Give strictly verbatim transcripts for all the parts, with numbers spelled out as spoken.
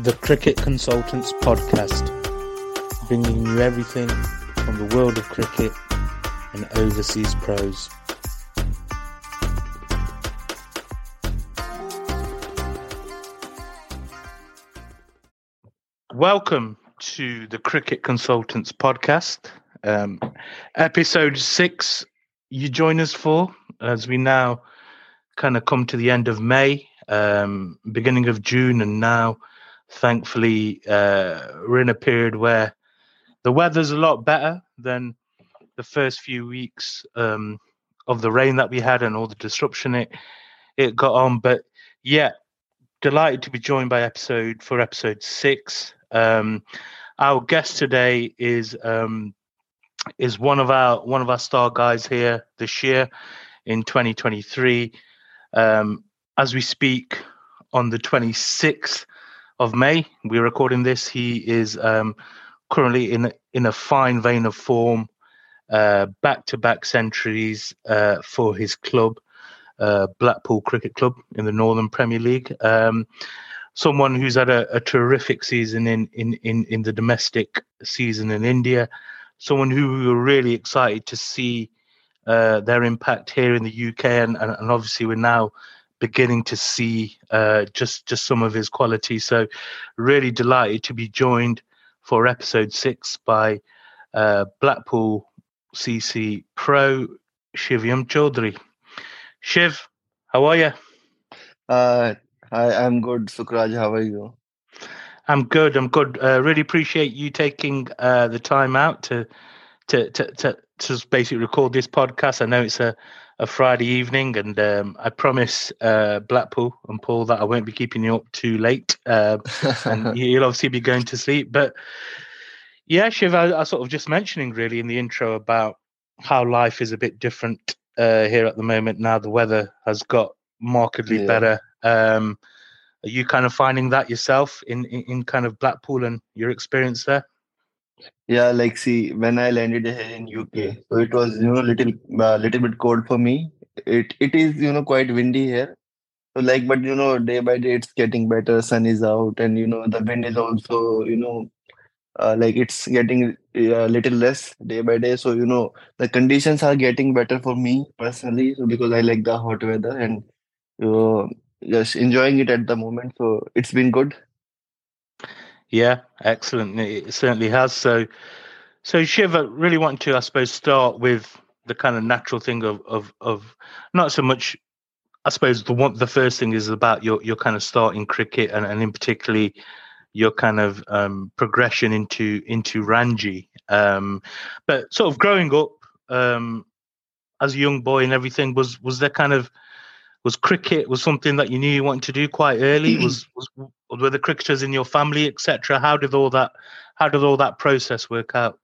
The Cricket Consultants Podcast, bringing you everything from the world of cricket and overseas pros. Welcome to the Cricket Consultants Podcast, um, episode six. You join us for as we now kind of come to the end of May, um, beginning of June, and now thankfully uh, we're in a period where the weather's a lot better than the first few weeks um, of the rain that we had and all the disruption it it got on. But yeah, delighted to be joined by episode for episode six. Um, our guest today is um, is one of our one of our star guys here this year in twenty twenty-three. Um, as we speak on the twenty-sixth of May, we're recording this. He is um, currently in in a fine vein of form, uh, back-to-back centuries uh, for his club, uh, Blackpool Cricket Club in the Northern Premier League. Um, someone who's had a, a terrific season in, in, in, in the domestic season in India. Someone who we were really excited to see uh, their impact here in the U K, and, and, and obviously we're now beginning to see uh, just just some of his qualities. So really delighted to be joined for episode six by uh, Blackpool C C Pro Shivyam Chaudhary. Shiv, how are you? Uh, hi, I'm good, Sukraj. How are you? I'm good. I'm good. Uh, really appreciate you taking uh, the time out to to to to to basically record this podcast. I know it's a a Friday evening, and um, I promise uh, Blackpool and Paul that I won't be keeping you up too late, uh, and you'll obviously be going to sleep. But yeah, Shiv, I, I sort of just mentioning really in the intro about how life is a bit different uh, here at the moment. Now the weather has got markedly Yeah. better. Um, are you kind of finding that yourself in, in, in kind of Blackpool and your experience there? Yeah, like see, when I landed here in U K, so it was, you know, little uh, little bit cold for me. It it is, you know, quite windy here. So like, but you know, day by day it's getting better. Sun is out, and you know, the wind is also, you know, uh, like it's getting a little less day by day. So you know, the conditions are getting better for me personally. So because I like the hot weather and you know, just enjoying it at the moment. So it's been good. Yeah, excellent. It certainly has. So, so Shiv, I really want to, I suppose, start with the kind of natural thing of of of not so much. I suppose the one, the first thing is about your your kind of start in cricket, and, and in particularly your kind of um, progression into into Ranji. Um, but sort of growing up um, as a young boy and everything, was was there kind of was cricket was something that you knew you wanted to do quite early? Was was were the cricketers in your family, et cetera? How did all that how did all that process work out?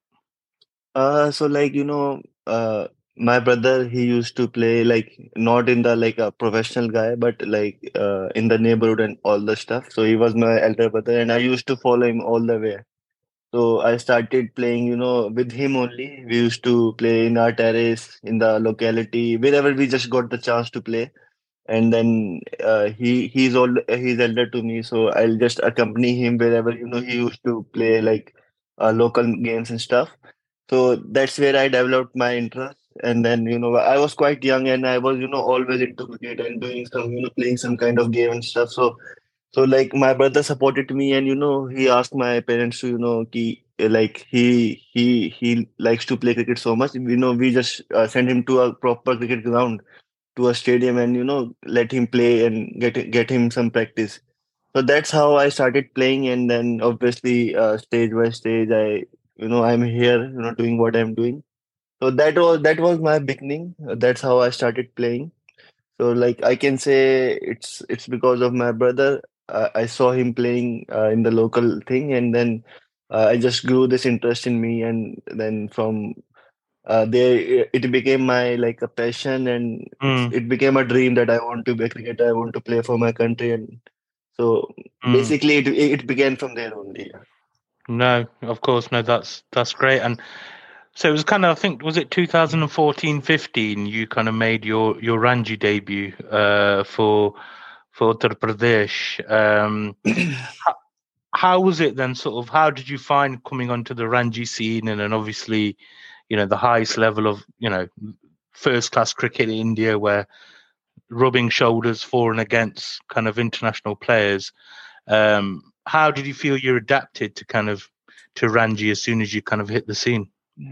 Uh, so like you know, uh, my brother he used to play like not in the like a professional guy, but like uh, in the neighborhood and all the stuff. So he was my elder brother, and I used to follow him all the way. So I started playing, you know, with him only. We used to play in our terrace, in the locality, wherever we just got the chance to play. And then uh, he he's old, he's elder to me, so I'll just accompany him wherever you know he used to play like uh, local games and stuff. So that's where I developed my interest. And then, you know, I was quite young and I was, you know, always into cricket and doing some, you know, playing some kind of game and stuff. So, so like my brother supported me and, you know, he asked my parents to, you know, ki, like he, he, he likes to play cricket so much. You know, we just uh, send him to a proper cricket ground, to a stadium and, you know, let him play and get, get him some practice. So that's how I started playing. And then obviously, uh, stage by stage, I you know I'm here you know doing what I'm doing. So that was that was my beginning. Uh, that's how I started playing. So like I can say it's it's because of my brother. uh, I saw him playing uh, in the local thing, and then uh, I just grew this interest in me, and then from uh, there it it became my like a passion, and it's Mm, it became a dream that I want to be a cricketer. I want to play for my country. And so mm. basically it it began from there only. No, of course, no. That's that's great. And so it was kind of, I think, was it two thousand fourteen, fifteen? You kind of made your your Ranji debut uh, for for Uttar Pradesh. Um, how, how was it then? Sort of, how did you find coming onto the Ranji scene, and then obviously, you know, the highest level of, you know, first class cricket in India, where rubbing shoulders for and against kind of international players. Um, how did you feel you adapted to kind of to Ranji as soon as you kind of hit the scene?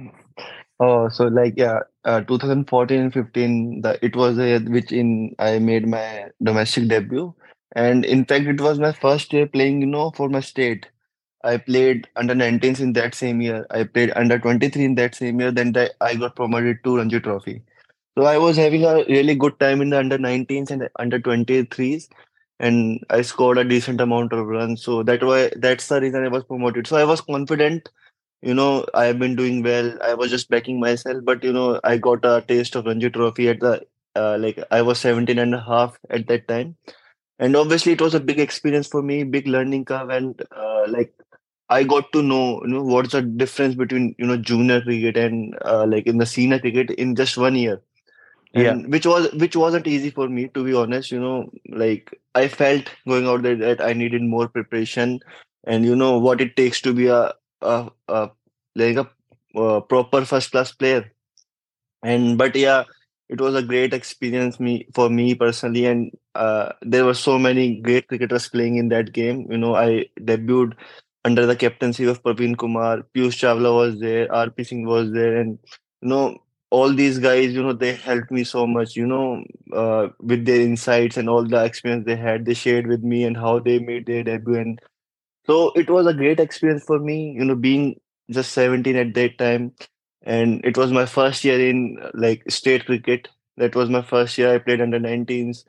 Oh, so like yeah, uh, twenty fourteen and fifteen, the it was a year which in I made my domestic debut, and in fact it was my first year playing, you know, for my state. I played under nineteens in that same year. I played under twenty-three in that same year. Then the, I got promoted to Ranji Trophy. So I was having a really good time in the under nineteens and under twenty-threes, and I scored a decent amount of runs. So that why that's the reason I was promoted. So I was confident, you know, I have been doing well. I was just backing myself, but you know, I got a taste of Ranji Trophy at the uh, like I was seventeen and a half at that time. And obviously it was a big experience for me, big learning curve, and uh, like I got to know, you know, what's the difference between, you know, junior cricket and uh, like in the senior cricket in just one year. Yeah, And which was which wasn't easy for me, to be honest, you know, like I felt going out there that I needed more preparation and you know what it takes to be a, a, a like a, uh proper first class player. And but yeah, it was a great experience me for me personally, and uh, there were so many great cricketers playing in that game. You know, I debuted under the captaincy of Praveen Kumar. Piyush Chawla was there, R P Singh was there, and you know all these guys. You know, they helped me so much. You know, uh, with their insights and all the experience they had, they shared with me and how they made their debut. And so it was a great experience for me. You know, being just seventeen at that time, and it was my first year in uh, like state cricket. That was my first year. I played under nineteens,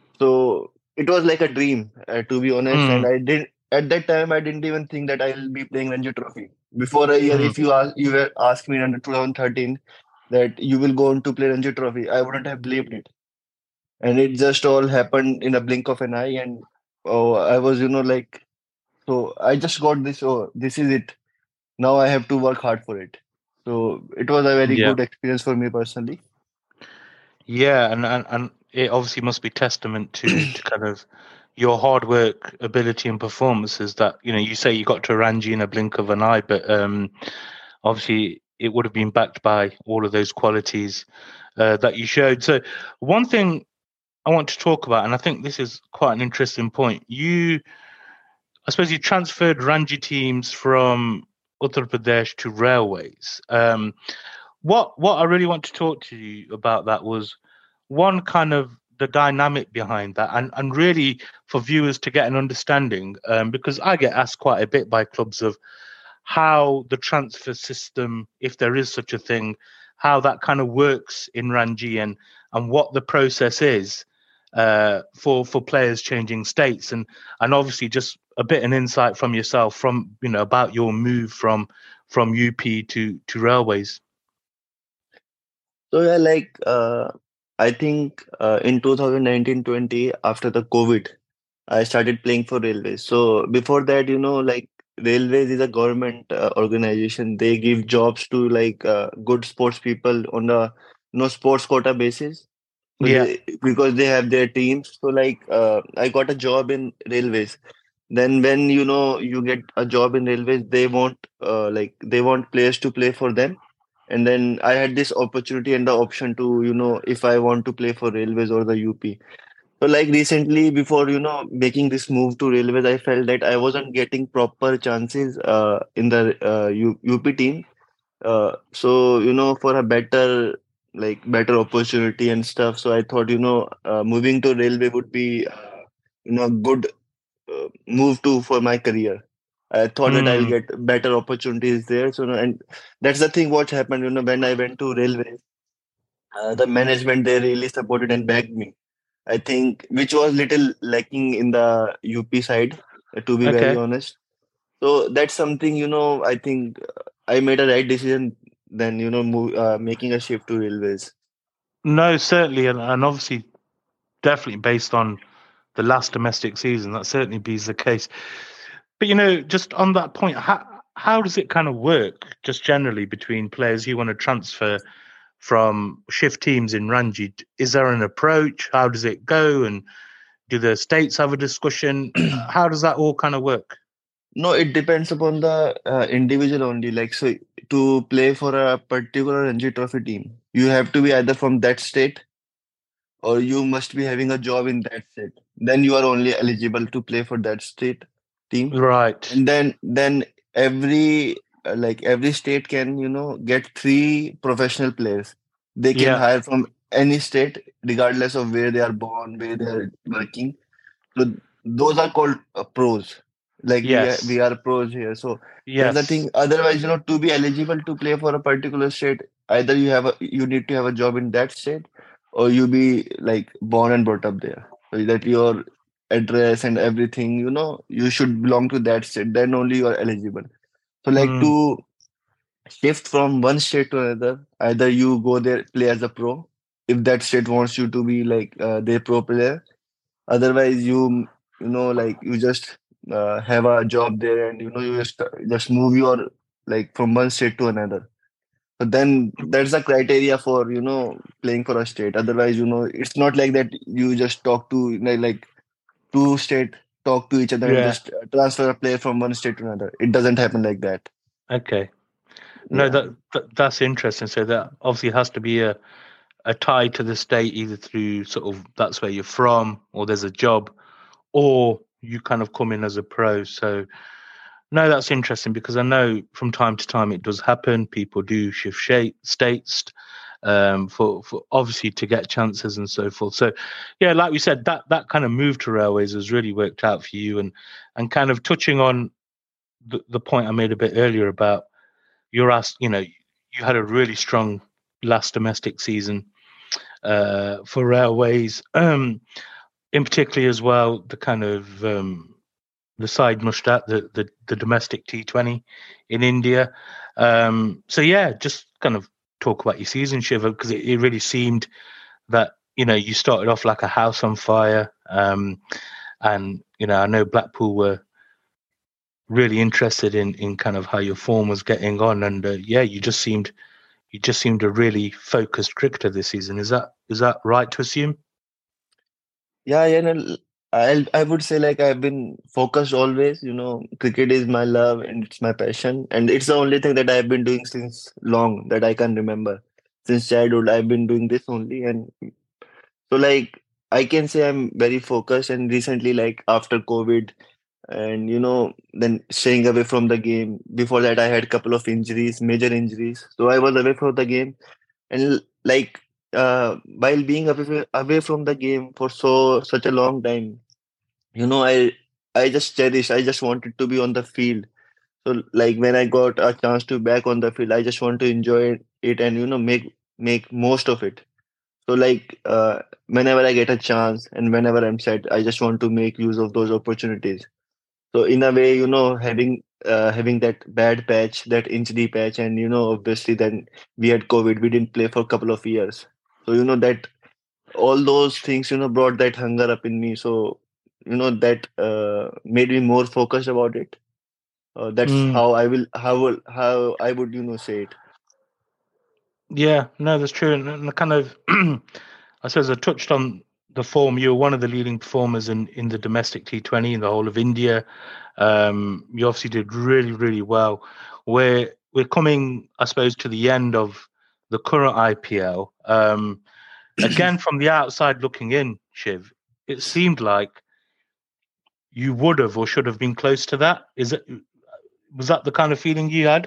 so it was like a dream, uh, to be honest. And mm, I did at that time I didn't even think that I'll be playing Ranji Trophy. Before a year, mm, if you ask, you were asked me under twenty thirteen that you will go on to play Ranji Trophy, I wouldn't have believed it. And it just all happened in a blink of an eye. And oh, I was, you know, like, so I just got this. Oh, this is it. Now I have to work hard for it. So it was a very yeah, good experience for me personally. yeah, and, and and it obviously must be testament to to kind of your hard work, ability, and performances that, you know, you say you got to Ranji in a blink of an eye, but um, obviously it would have been backed by all of those qualities uh, that you showed. So one thing I want to talk about, and I think this is quite an interesting point. You, I suppose, you transferred Ranji teams from Uttar Pradesh to Railways. Um, what what I really want to talk to you about that was one, kind of the dynamic behind that, and and really for viewers to get an understanding, um, because I get asked quite a bit by clubs of how the transfer system, if there is such a thing, how that kind of works in Ranji, and and what the process is uh, for for players changing states, and and obviously just a bit an insight from yourself, from, you know, about your move from from U P to to Railways. So yeah, like uh, I think uh, in two thousand nineteen twenty after the COVID, I started playing for Railways. So before that, you know, like Railways is a government uh, organization. They give jobs to like uh, good sports people on a no sports quota basis. So Yeah. they because they have their teams. So like uh, I got a job in Railways. Then when you know you get a job in Railways, they want uh, like they want players to play for them. And then I had this opportunity and the option to, you know, if I want to play for Railways or the U P. So like recently, before you know making this move to Railways, I felt that I wasn't getting proper chances uh, in the uh, U UP team. Uh, so you know, for a better like better opportunity and stuff. So I thought, you know, uh, moving to Railway would be uh, you know good uh, move to for my career. I thought that I'll Mm, get better opportunities there. So, and that's the thing what happened, you know, when I went to Railways, uh, the management they really supported and backed me. I think, which was little lacking in the U P side, uh, to be very okay. honest. So that's something, you know, I think uh, I made a right decision then, you know, move, uh, making a shift to Railways. No, certainly, and, and obviously, definitely based on the last domestic season, that certainly be the case. But, you know, just on that point, how how does it kind of work, just generally, between players who want to transfer from shift teams in Ranji? Is there an approach? How does it go? And do the states have a discussion? Uh, How does that all kind of work? No, it depends upon the uh, individual only. Like, so to play for a particular Ranji Trophy team, you have to be either from that state or you must be having a job in that state. Then you are only eligible to play for that state team. Right. And then then every uh, like every state can, you know, get three professional players. They can Yeah. hire from any state, regardless of where they are born, where they are working. So those are called uh, pros. Like we are, Yes. we are pros here. So that's the Yes. thing. Otherwise, you know, to be eligible to play for a particular state, either you have a you need to have a job in that state, or you be like born and brought up there. So that your address and everything, you know, you should belong to that state. Then only you are eligible. So like Mm. to shift from one state to another, either you go there play as a pro, if that state wants you to be like uh, their pro player. Otherwise, you you know like you just uh, have a job there, and you know you just just move your like from one state to another. So then that's the criteria for you know playing for a state. Otherwise, you know it's not like that. You just talk to like like two state talk to each other and Yeah. just uh, transfer a player from one state to another. It doesn't happen like that. Okay. No, Yeah. that, that that's interesting. So that obviously has to be a, a tie to the state, either through sort of that's where you're from, or there's a job, or you kind of come in as a pro. So no, that's interesting because I know from time to time it does happen. People do shift shape, states um, for for obviously to get chances and so forth. So yeah, like we said, that that kind of move to railways has really worked out for you, and and kind of touching on the, the point I made a bit earlier about you're asked, you know, you had a really strong last domestic season uh, for railways, um, in particularly as well the kind of um, the side Muscat, the, the the domestic T twenty in India. Um, so yeah, just kind of talk about your season, Shiva, because it, it really seemed that you know you started off like a house on fire, um, and you know I know Blackpool were really interested in in kind of how your form was getting on, and uh, yeah, you just seemed you just seemed a really focused cricketer this season. Is that is that right to assume? Yeah, yeah, no, I I would say like I've been focused always. You know, cricket is my love and it's my passion, and it's the only thing that I've been doing since long that I can remember. Since childhood, I've been doing this only, and so like I can say I'm very focused. And recently, like after COVID, and you know, then staying away from the game. Before that, I had a couple of injuries, major injuries, so I was away from the game, and like uh, while being away away from the game for so such a long time. You know, I I just cherish. I just wanted to be on the field. So like when I got a chance to back on the field, I just want to enjoy it and you know make make most of it. So like uh, whenever I get a chance and whenever I'm set, I just want to make use of those opportunities. So in a way, you know, having uh, having that bad patch, that injury patch, and you know, obviously then we had COVID, we didn't play for a couple of years. So you know that all those things you know brought that hunger up in me, so you know that uh, made me more focused about it. Uh, that's Mm, how I will how will how I would you know say it. yeah, no, that's true. And, and the kind of, I suppose I touched on the form. You were one of the leading performers in, in the domestic T twenty in the whole of India. Um, you obviously did really, really well. We're, we're coming, I suppose, to the end of the current I P L. Um, again, from the outside looking in, Shiv, it seemed like you would have or should have been close to that. Is it, was that the kind of feeling you had?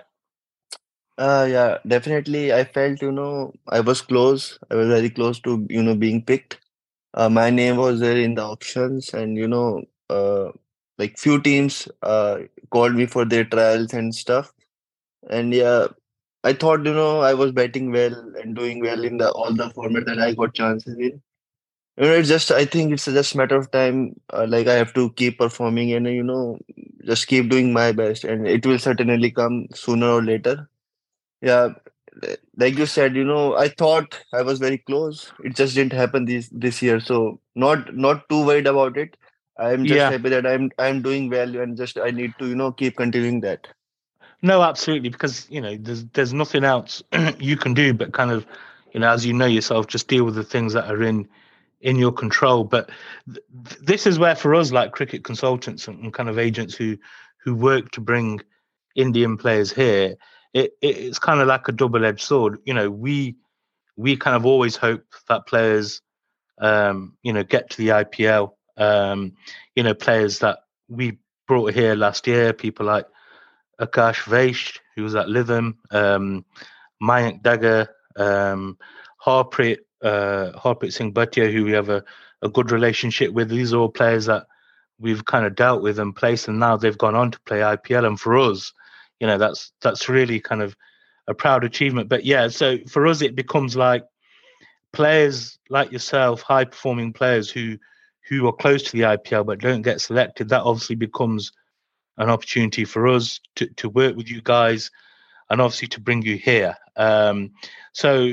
Uh yeah, definitely I felt you know I was close, I was very close to you know being picked. Uh, my name was there in the auctions, and you know uh like few teams uh called me for their trials and stuff. And yeah, I thought you know I was batting well and doing well in the all the format that I got chances in. You know, it's just I think it's just matter of time. Uh, like I have to keep performing and you know just keep doing my best, and it will certainly come sooner or later. Yeah, li- like you said, you know, I thought I was very close. It just didn't happen this this year, so not not too worried about it. I'm just Yeah. happy that I'm I'm doing well, and just I need to you know keep continuing that. No, absolutely, because you know there's there's nothing else you can do but kind of, you know, as you know yourself, just deal with the things that are in in your control. But th- this is where for us, like cricket consultants and, and kind of agents who who work to bring Indian players here, it, it it's kind of like a double-edged sword. You know, we we kind of always hope that players, um, you know, get to the I P L. Um, you know, players that we brought here last year, people like Akash Vaish, who was at Lytham, um, Mayank Dagger, um, Harpreet, uh, Harpreet Singh Bhatia, who we have a, a good relationship with. These are all players that we've kind of dealt with and placed, and now they've gone on to play I P L. And for us, you know, that's that's really kind of a proud achievement. But yeah, so for us, it becomes like players like yourself, high performing players who who are close to the I P L but don't get selected. That obviously becomes an opportunity for us to, to work with you guys and obviously to bring you here. Um, so,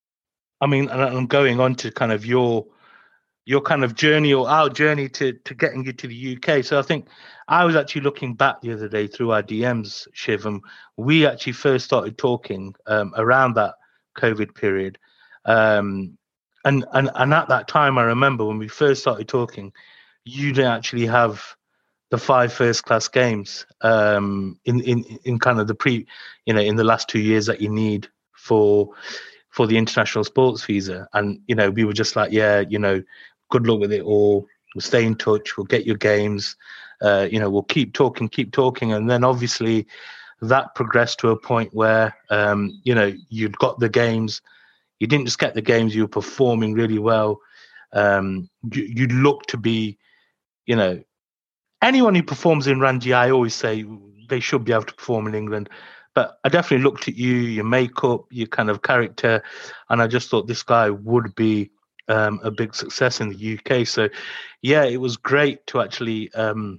I mean, and I'm going on to kind of your your kind of journey or our journey to to getting you to the U K. So I think I was actually looking back the other day through our D Ms, Shiv, and we actually first started talking um, around that COVID period. Um, and, and and at that time, I remember when we first started talking, you didn't actually have the five first class games um, in, in in kind of the pre, you know, in the last two years that you need for for the international sports visa. And, you know, we were just like, yeah, you know, good luck with it all. We'll stay in touch. We'll get your games. Uh, you know, we'll keep talking, keep talking. And then obviously that progressed to a point where, um, you know, you'd got the games. You didn't just get the games, you were performing really well. Um, you, you look to be, you know, anyone who performs in Ranji, I always say they should be able to perform in England. But I definitely looked at you, your makeup, your kind of character, and I just thought this guy would be um, a big success in the U K. So, yeah, it was great to actually um,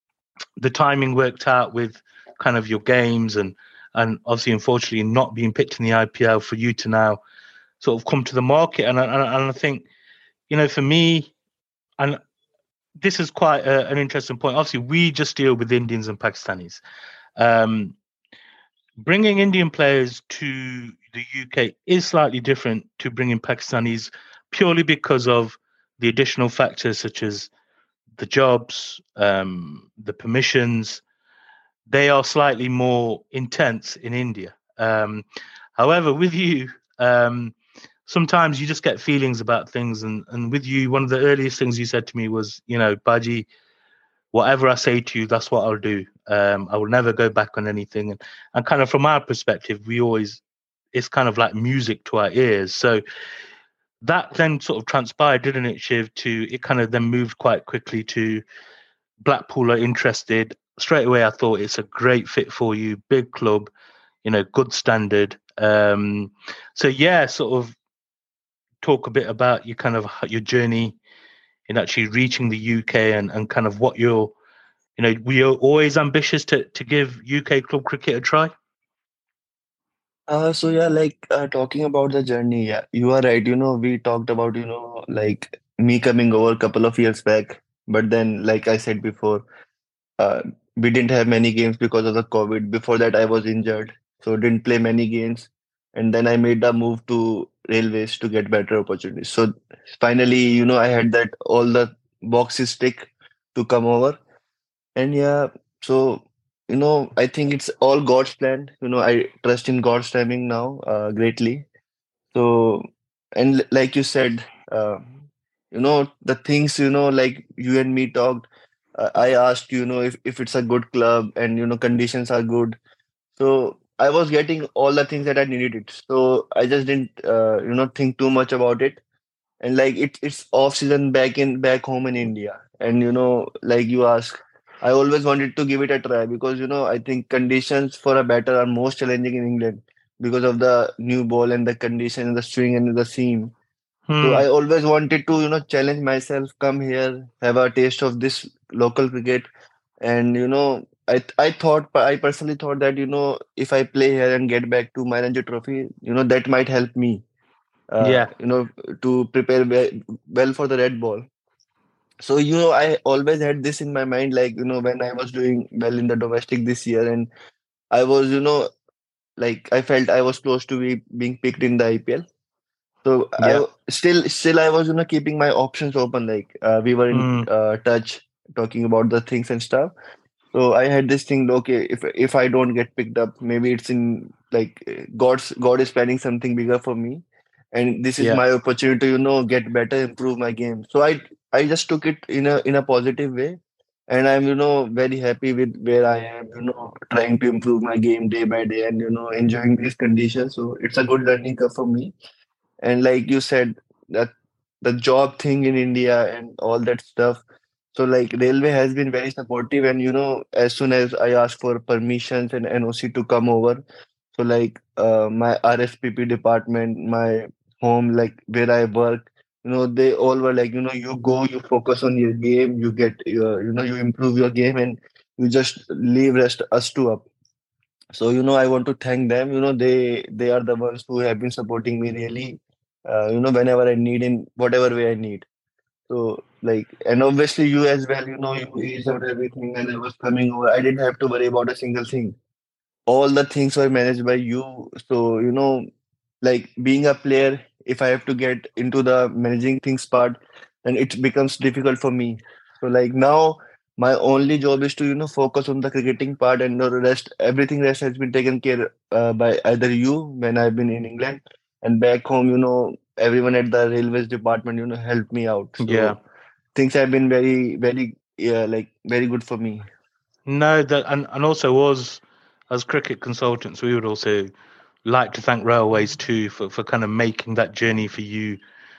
the timing worked out with kind of your games and and obviously, unfortunately, not being picked in the I P L for you to now sort of come to the market. And, and, and I think, you know, for me, and this is quite a, an interesting point. Obviously, we just deal with Indians and Pakistanis. Um, bringing Indian players to the U K is slightly different to bringing Pakistanis purely because of the additional factors such as the jobs, um, the permissions. They are slightly more intense in India. Um, however, with you, um, sometimes you just get feelings about things. And, and with you, one of the earliest things you said to me was, you know, Baji, whatever I say to you, that's what I'll do. Um, I will never go back on anything. And, and kind of from our perspective, we always, it's kind of like music to our ears. So that then sort of transpired, didn't it, Shiv, to it kind of then moved quite quickly to Blackpool are interested. Straight away, I thought it's a great fit for you, big club, you know, good standard. Um, so yeah, sort of talk a bit about your kind of your journey in actually reaching the U K and, and kind of what you're, you know, we are always ambitious to, to give U K club cricket a try. Uh, so yeah, like uh, talking about the journey, yeah, you are right. You know, we talked about, you know, like me coming over a couple of years back, but then, like I said before, uh, we didn't have many games because of the COVID. Before that, I was injured, so didn't play many games, and then I made a move to railways to get better opportunities. So finally, you know, I had that all the boxes tick to come over. And yeah, so you know, I think it's all God's plan. You know, I trust in God's timing now, uh, greatly. So, and l- like you said, uh, you know, the things, you know, like you and me talked, uh, I asked, you know, if, if it's a good club and, you know, conditions are good. So I was getting all the things that I needed. So I just didn't, uh, you know, think too much about it. And like it, it's off season back in back home in India. And you know, like you ask, I always wanted to give it a try because you know I think conditions for a batter are most challenging in England because of the new ball and the condition and the swing and the seam. So Hmm. I always wanted to you know challenge myself, come here, have a taste of this local cricket, and you know. I, I thought I personally thought that you know if I play here and get back to my Ranji Trophy, you know that might help me uh, Yeah. you know, to prepare we- well for the red ball. So, you know, I always had this in my mind, like, you know, when I was doing well in the domestic this year, and I was, you know, like I felt I was close to be being picked in the I P L. So Yeah. I still, still I was, you know, keeping my options open. Like uh, we were in Hmm. uh, touch, talking about the things and stuff. So I had this thing, okay, if if I don't get picked up, maybe it's in like uh, God's God is planning something bigger for me, and this is Yeah. my opportunity to, you know, get better, improve my game. So I I just took it in a in a positive way, and I'm, you know, very happy with where I am, you know, trying to improve my game day by day, and, you know, enjoying these conditions. So it's a good learning curve for me. And like you said, that the job thing in India and all that stuff. So like railway has been very supportive, and, you know, as soon as I ask for permissions and N O C to come over, so like uh, my R S P P department, my home, like where I work, you know, they all were like, you know, you go, you focus on your game, you get your, you know, you improve your game, and you just leave rest us to up. So, you know, I want to thank them. You know, they they are the ones who have been supporting me really, uh, you know, whenever I need, in whatever way I need. So like, and obviously you as well, you know, you eased out everything when I was coming over. I didn't have to worry about a single thing. All the things were managed by you. So, you know, like being a player, if I have to get into the managing things part, then it becomes difficult for me. So like now my only job is to, you know, focus on the cricketing part, and the rest, everything rest has been taken care uh, by either you when I've been in England, and back home, you know, everyone at the railways department, you know, helped me out. Yeah. So things have been very, very, yeah, like very good for me. No, that and, and also us as cricket consultants, we would also like to thank Railways too for, for kind of making that journey for you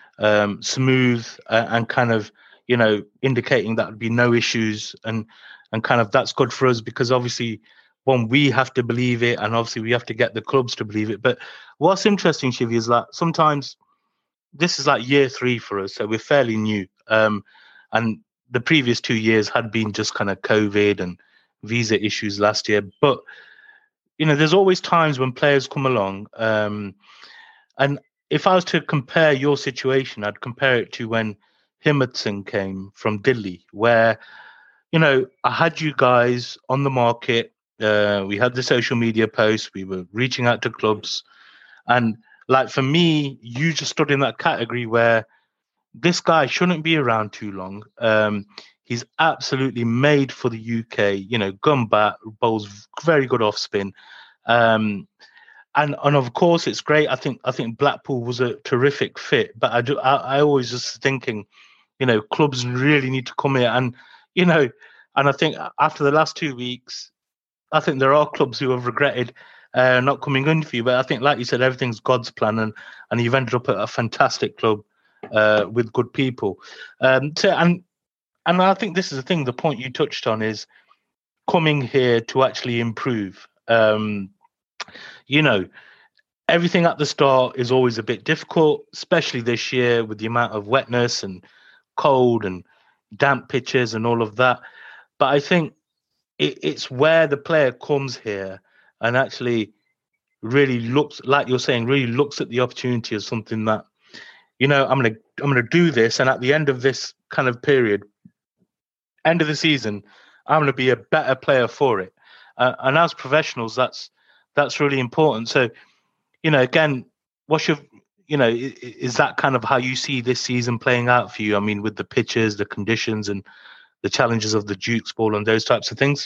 um, smooth uh, and kind of you know indicating that would be no issues and and kind of that's good for us because obviously one we have to believe it and obviously we have to get the clubs to believe it. But what's interesting, Shivi, is that sometimes this is like year three for us, so we're fairly new. Um, and the previous two years had been just kind of COVID and visa issues last year. But you know, there's always times when players come along. Um, and if I was to compare your situation, I'd compare it to when Himmat Singh came from Delhi, where you know I had you guys on the market. Uh, we had the social media posts. We were reaching out to clubs, and like for me, you just stood in that category where this guy shouldn't be around too long. Um, he's absolutely made for the U K. You know, gun bat, bowls very good off spin. Um, and and of course it's great. I think I think Blackpool was a terrific fit. But I do I, I always just thinking, you know, clubs really need to come here. And you know, and I think after the last two weeks, I think there are clubs who have regretted uh, not coming in for you. But I think, like you said, everything's God's plan, and and you've ended up at a fantastic club uh, with good people. Um, so, and and I think this is the thing. The point you touched on is coming here to actually improve. Um, you know, everything at the start is always a bit difficult, especially this year with the amount of wetness and cold and damp pitches and all of that. But I think it, it's where the player comes here and actually really looks, like you're saying, really looks at the opportunity as something that, you know, I'm gonna I'm gonna do this, and at the end of this kind of period, end of the season, I'm gonna be a better player for it. Uh, and as professionals, that's that's really important. So, you know, again, what's your, you know, is that kind of how you see this season playing out for you? I mean, with the pitches, the conditions, and the challenges of the Duke's ball and those types of things.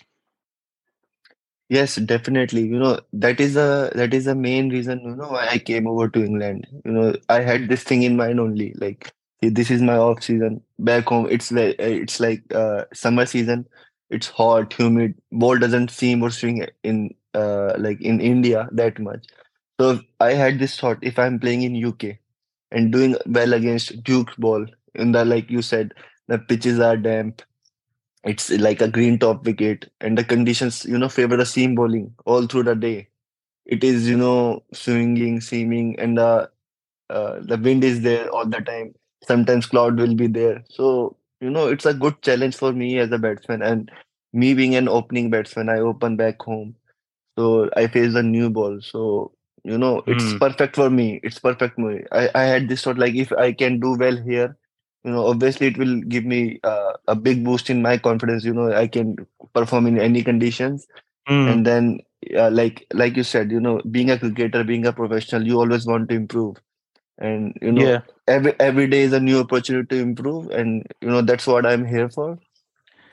Yes, definitely. You know, that is a that is the main reason, you know, why I came over to England. You know, I had this thing in mind only, like, "Hey, this is my off season. Back home, it's like it's like uh, summer season. It's hot, humid. Ball doesn't seem or swing in uh like in India that much. So I had this thought: if I'm playing in U K and doing well against Duke's ball, in the like you said, the pitches are damp, it's like a green top wicket, and the conditions, you know, favor the seam bowling all through the day. It is, you know, swinging, seaming, and the uh, the wind is there all the time. Sometimes cloud will be there. So, you know, it's a good challenge for me as a batsman. And me being an opening batsman, I open back home. So I face a new ball. So, you know, it's Mm, perfect for me. It's perfect for me. I, I had this thought like if I can do well here, you know, obviously it will give me uh, a big boost in my confidence. You know, I can perform in any conditions. mm, And then, uh, like like you said, you know, being a cricketer, being a professional, you always want to improve. And you know, yeah. every every day is a new opportunity to improve. And you know, that's what I'm here for.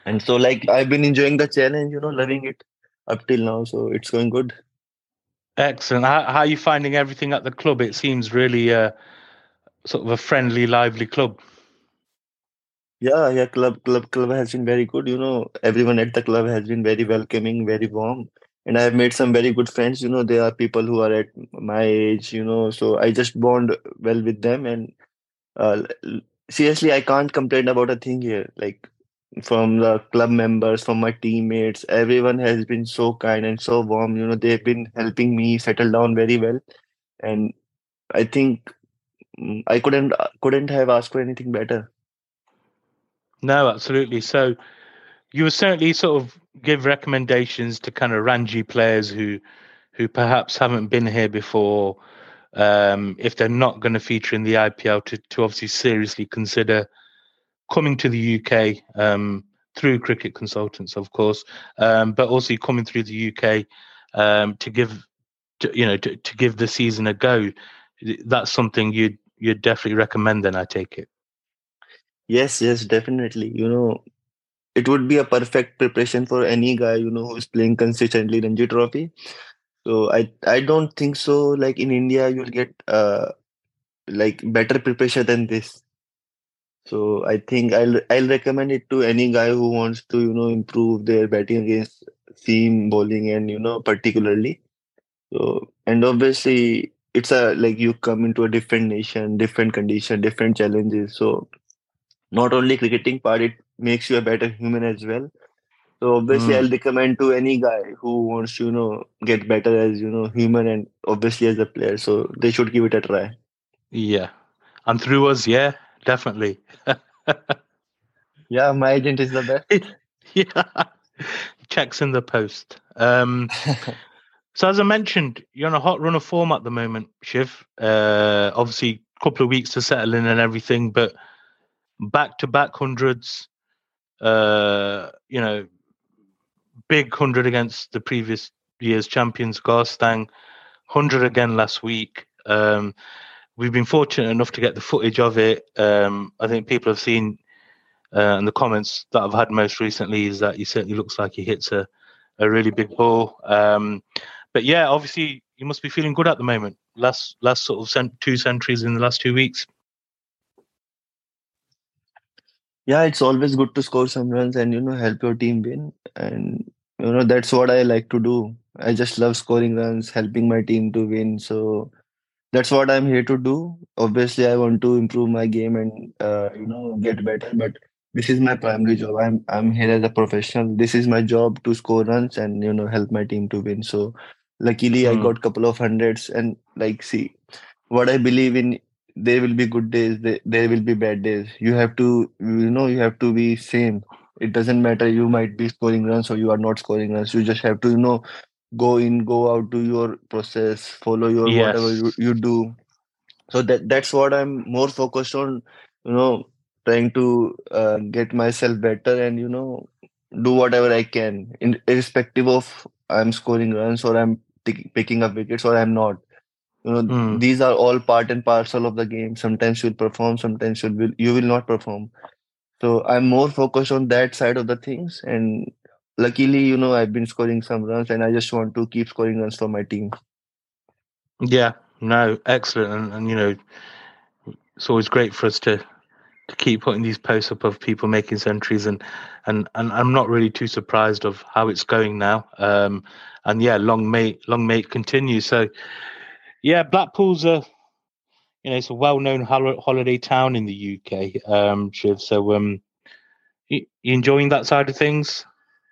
And so like I've been enjoying the challenge, you know, loving it up till now. So it's going good. Excellent. How, how are you finding everything at the club? It seems really uh, sort of a friendly, lively club. Yeah, yeah, club club club has been very good. You know, everyone at the club has been very welcoming, very warm. And I've made some very good friends. You know, they are people who are at my age, you know, so I just bond well with them. And uh, l- seriously, I can't complain about a thing here. Like from the club members, from my teammates, everyone has been so kind and so warm. You know, they've been helping me settle down very well. And I think mm, I couldn't couldn't have asked for anything better. No, absolutely. So you would certainly sort of give recommendations to kind of Ranji players who who perhaps haven't been here before, um, if they're not going to feature in the I P L, to, to obviously seriously consider coming to the U K um, through cricket consultants, of course, um, but also coming through the U K um, to give to, you know to, to give the season a go. That's something you'd you'd definitely recommend. Then I take it. Yes, yes, definitely. You know, it would be a perfect preparation for any guy, you know, who's playing consistently Ranji Trophy. So I I don't think so. Like in India, you'll get uh like better preparation than this. So I think I'll I'll recommend it to any guy who wants to, you know, improve their batting against seam bowling and you know particularly. So and obviously it's a like you come into a different nation, different condition, different challenges. So not only cricketing part, it makes you a better human as well. So obviously, Mm, I'll recommend to any guy who wants to, you know, get better as, you know, human and obviously as a player. So they should give it a try. yeah, and through us, yeah, definitely. Yeah, my agent is the best. Yeah, checks in the post. Um, so as I mentioned, you're on a hot run of form at the moment, Shiv. Uh, obviously, a couple of weeks to settle in and everything, but back to back hundreds. Uh, you know, big hundred against the previous year's champions, Garstang. Hundred again last week. Um, we've been fortunate enough to get the footage of it. Um, I think people have seen, uh, and the comments that I've had most recently is that he certainly looks like he hits a, a really big ball. Um, but yeah, obviously you must be feeling good at the moment. Last last sort of cent- two centuries in the last two weeks. Yeah, it's always good to score some runs and, you know, help your team win. And, you know, that's what I like to do. I just love scoring runs, helping my team to win. So that's what I'm here to do. Obviously, I want to improve my game and uh, you know get better. But this is my primary job. I'm I'm here as a professional. This is my job to score runs and you know help my team to win. So luckily, I Mm, got couple of hundreds. And like, see, what I believe in. There will be good days. There, there will be bad days. You have to you know you have to be same. It doesn't matter. You might be scoring runs or you are not scoring runs. You just have to you know go in, go out, do your process, follow your whatever yes. you, you do. So that that's what I'm more focused on, you know, trying to uh, get myself better and you know do whatever I can, in, irrespective of I'm scoring runs or I'm pick, picking up wickets or I'm not. You know, Mm, these are all part and parcel of the game. Sometimes you'll perform, sometimes you will you will not perform. So I'm more focused on that side of the things. And luckily, you know, I've been scoring some runs, and I just want to keep scoring runs for my team. yeah. No. Excellent. And, and you know, it's always great for us to to keep putting these posts up of people making centuries, and and and I'm not really too surprised of how it's going now. Um, and yeah, long may long may it continue. So yeah, Blackpool's a you know it's a well known hol- holiday town in the U K. Um, Shiv. So um, you, you enjoying that side of things?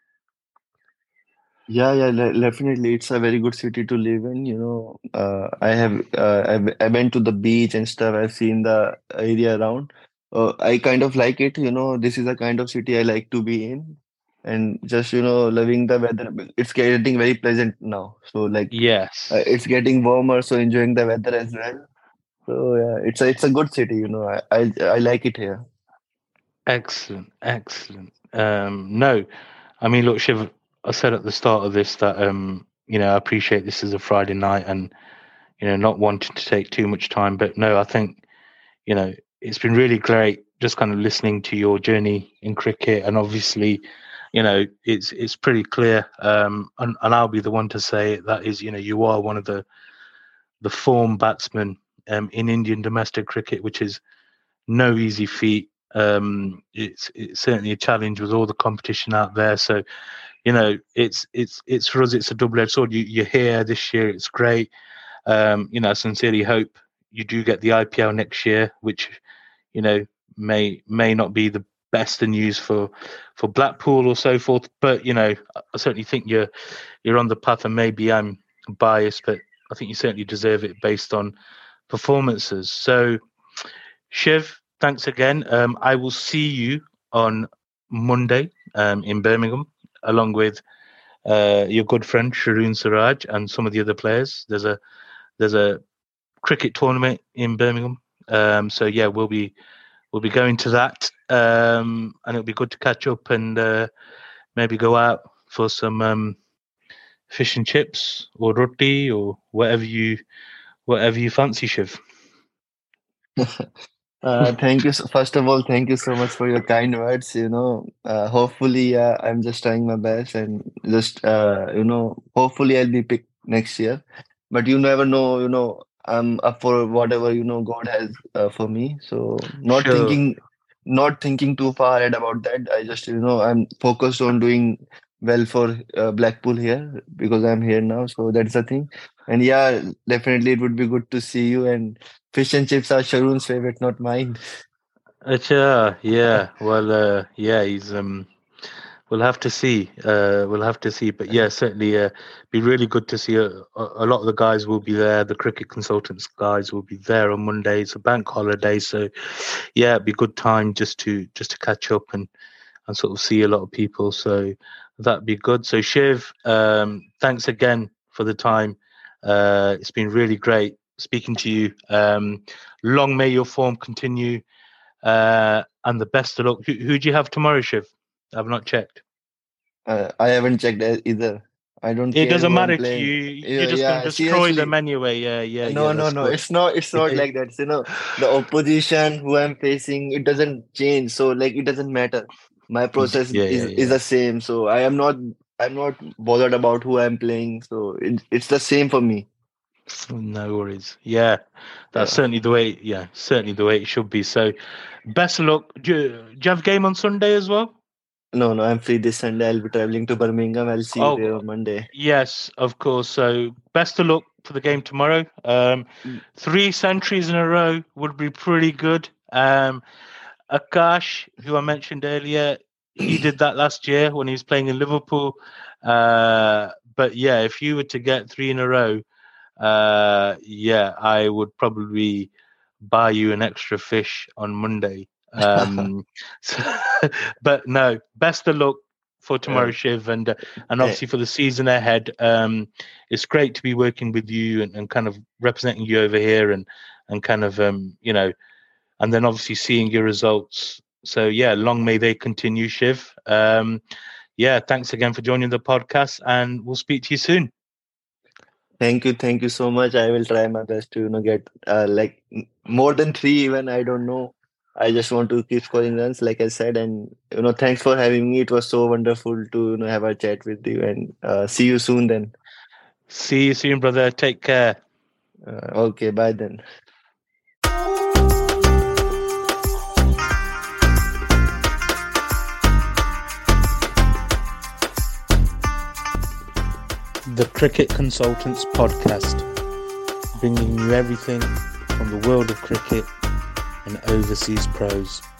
Yeah, yeah, le- definitely. It's a very good city to live in. You know, uh, I have uh, I've, I went to the beach and stuff. I've seen the area around. Uh, I kind of like it. You know, this is the kind of city I like to be in, and just you know, loving the weather. It's getting very pleasant now. So like, uh, Yes. it's getting warmer, so enjoying the weather as well. So yeah, it's a it's a good city. You know, I I, I like it here. Excellent. Excellent. Um, no, I mean, look, Shiv. I said at the start of this that um, you know I appreciate this is a Friday night and you know not wanting to take too much time, but no, I think you know. it's been really great just kind of listening to your journey in cricket, and obviously, you know, it's it's pretty clear, um, and, and I'll be the one to say it, that is, you know, you are one of the the form batsmen um, in Indian domestic cricket, which is no easy feat. Um, it's it's certainly a challenge with all the competition out there. So, you know, it's it's it's for us, it's a double-edged sword. You you're here this year, it's great. Um, you know, I sincerely hope you do get the I P L next year, which, you know, may may not be the best of news for for Blackpool or so forth. But, you know, I certainly think you're you're on the path, and maybe I'm biased, but I think you certainly deserve it based on performances. So, Shiv, thanks again. Um, I will see you on Monday um, in Birmingham, along with uh, your good friend Sharoon Siraj and some of the other players. There's a there's a cricket tournament in Birmingham. Um, so yeah, we'll be we'll be going to that, um, and it'll be good to catch up and uh, maybe go out for some um, fish and chips or roti or whatever you whatever you fancy, Shiv. Uh, thank you. So, first of all, thank you so much for your kind words. You know, uh, hopefully, uh, I'm just trying my best and just, uh, you know, hopefully I'll be picked next year. But you never know, you know, I'm up for whatever, you know, God has uh, for me. So not Sure. thinking, not thinking too far ahead about that. I just, you know, I'm focused on doing well for uh, Blackpool here because I'm here now. So that's the thing. And yeah, definitely it would be good to see you. And fish and chips are Sharoon's favorite, not mine. Acha, yeah. Well, uh, yeah. He's um. We'll have to see. Uh, we'll have to see. But yeah, certainly, uh, be really good to see. A, a lot of the guys will be there. The cricket consultants guys will be there on Monday. It's a bank holiday, so yeah, it'd be a good time just to just to catch up and and sort of see a lot of people. So that'd be good. So Shiv, um, thanks again for the time. Uh, it's been really great speaking to you. Um, long may your form continue, uh, and the best of luck. Who, who do you have tomorrow, Shiv? I've not checked. Uh, I haven't checked e- either. I don't It care doesn't who I'm matter to playing. you. Yeah, You're just going yeah, to destroy them seriously. anyway. Yeah, yeah, yeah. No, no, That's no. good. It's not. It's not like that. You know, the opposition who I'm facing, it doesn't change. So like, it doesn't matter. My process Yeah, yeah, is is yeah. the same. So I am not. I'm not bothered about who I'm playing. So it, it's the same for me. No worries. Yeah, that's Yeah. certainly the way. Yeah, certainly the way it should be. So, best of luck. Do you, do you have a game on Sunday as well? No, no. I'm free this Sunday. I'll be traveling to Birmingham. I'll see you there Oh, on Monday. yes, of course. So, best of luck for the game tomorrow. Um, Mm. three centuries in a row would be pretty good. Um, Akash, who I mentioned earlier, he did that last year when he was playing in Liverpool. Uh, but yeah, if you were to get three in a row, uh, yeah, I would probably buy you an extra fish on Monday. Um, so, but no, best of luck for tomorrow, Uh, Shiv, and uh, and eh, obviously for the season ahead. Um, it's great to be working with you and, and kind of representing you over here, and and kind of um, you know, and then obviously seeing your results. So yeah, long may they continue, Shiv. Um, yeah, thanks again for joining the podcast, and we'll speak to you soon. Thank you, thank you so much. I will try my best to, you know, get uh, like m- more than three even. I don't know. I just want to keep scoring runs, like I said. And you know, thanks for having me. It was so wonderful to, you know, have a chat with you. And uh, see you soon then. See you soon, brother. Take care. Uh, okay, bye then. The Cricket Consultants Podcast, bringing you everything from the world of cricket and overseas pros.